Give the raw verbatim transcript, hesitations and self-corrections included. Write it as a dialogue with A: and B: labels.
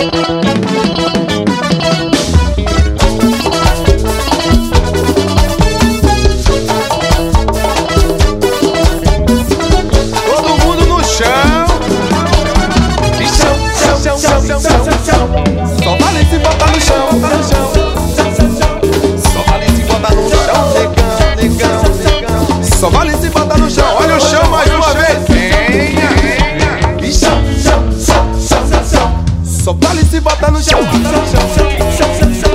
A: Só vale se botar no chão, no chão. Só vale se botar no chão, negão, negão, negão. Só vale se botar no chão, olha o chão mais uma vez. Venha, venha. E chão, chão, chão, chão, chão. Só vale se botar no chão, chão, chão, chão, chão.